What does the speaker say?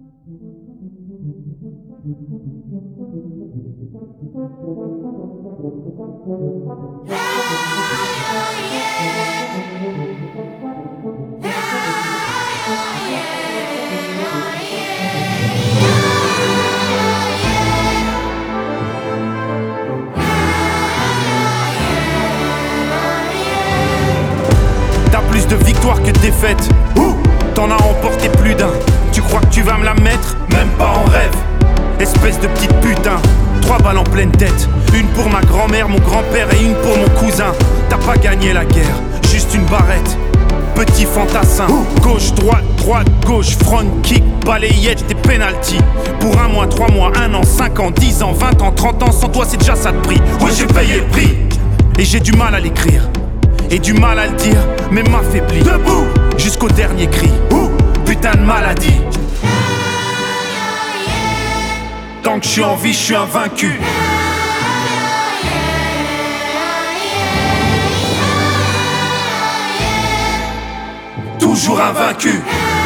T'as plus de victoires que de défaites. T'en as remporté plus d'un. Tu crois que tu vas me la mettre? Même pas en rêve. Espèce de petite putain. 3 balles en pleine tête. Une pour ma grand-mère, mon grand-père et une pour mon cousin. T'as pas gagné la guerre, juste une barrette. Petit fantassin. Gauche, droite, droite, gauche. Front kick, balayette, des penalty. Pour 1 mois, 3 mois, 1 an, 5 ans, 10 ans, 20 ans, 30 ans. Sans toi c'est déjà ça de prix. Ouais, j'ai payé le prix. Et j'ai du mal à l'écrire et du mal à le dire, mais m'affaiblit. Debout jusqu'au dernier cri. Putain de maladie. Tant que je suis en vie, je suis invaincu. Toujours invaincu.